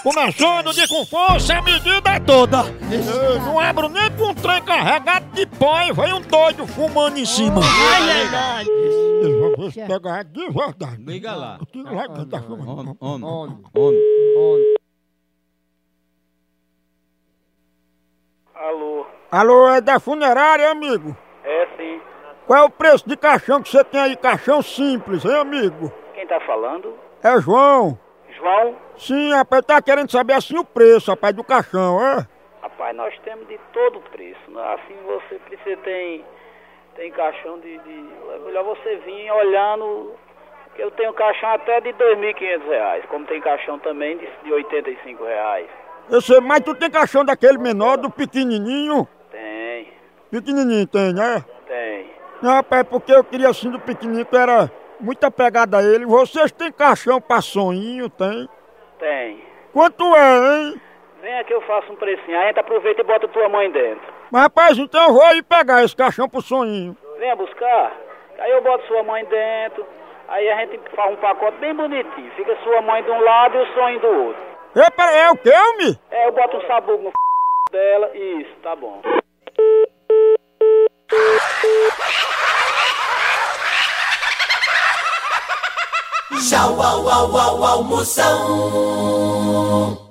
Começando de com força, a medida é toda. Eu não abro nem com um trem carregado de pó e vai um doido fumando em cima. Vamos pegar de verdade. Liga lá. Tá fumando. Homem. Alô, Alô, é da funerária, amigo? é sim. Qual é o preço de caixão que você tem aí? Caixão simples, hein, amigo? Quem tá falando? É João. João? Sim, rapaz, tá querendo saber assim o preço, rapaz, do caixão, é? Rapaz, nós temos de todo preço, né? Assim você precisa tem caixão de... É melhor você vir olhando, porque eu tenho caixão até de R$2.500, como tem caixão também de R$85. Eu sei, mas tu tem caixão daquele menor, do pequenininho? Tem, Pequenininho tem, né? tem. Não, rapaz, porque eu queria assim do pequenininho, que era muita pegada a ele. Vocês têm caixão pra sonhinho, tem? Tem. Quanto é, hein? Vem aqui, eu faço um precinho, a gente aproveita e bota tua mãe dentro. Mas, rapaz, então eu vou aí pegar esse caixão pro sonhinho. Venha buscar, aí eu boto sua mãe dentro, aí a gente faz um pacote bem bonitinho. Fica sua mãe de um lado e o sonho do outro. Ei, peraí, é o quê, homem? É, eu boto um sabugo no dela, isso, tá bom. Tchau, au, au, au, almoção.